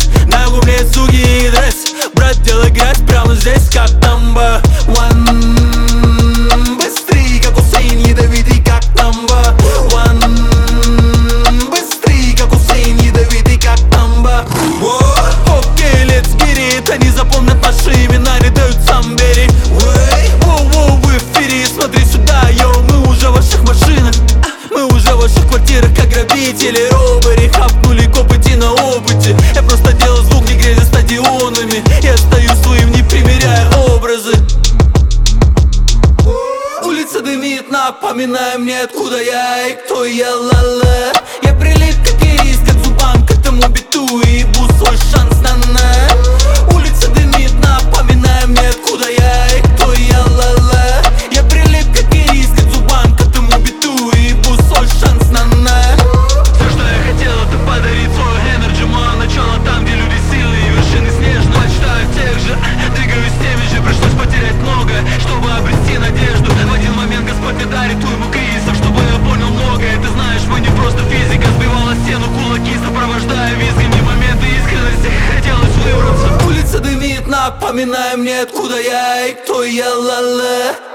стресс, на губе суги дресс. Брат, делай грязь прямо здесь, как Тамба. One, быстрей, как Усейн, ядовитый, как Тамба. One, быстрей, как Усейн, ядовитый, как Тамба. Окей, let's get it. Они запомнят наши имена, не дают самбери. Воу-воу, вы в эфире, смотри сюда, йоу. Мы уже в ваших машинах, мы уже в ваших квартирах, как грабители, робери. Хапнули копоти на опыте. Я просто делаю звук, не грязя стадионами. Я стою своим, не примеряя образы. Улица дымит, напоминая мне, откуда я и кто я, ла-ла. Я прилип, как ирис, как зубам к этому биту, и ебу свой шанс на. Улица дымит, напоминая мне, откуда я и кто я, ла-ла. Я прилип, как ирис, как зубам к этому биту, и ебу свой шанс на. Все, что я хотел, это подарить свой энерджи. Мое начало там, где люди силы и вершины снежные. Мечтаю тех же, двигаюсь теми же. Пришлось потерять многое, чтобы обрести надежду. В один момент Господь мне дарит уйму кризисов, чтобы я понял многое. Ты знаешь, мы не просто физика. Сбивала стену кулаки, сопровождая визгами моменты искренности. Хотелось выбраться. Улица дымит, напоминая мне, откуда я и кто я, ла-ла.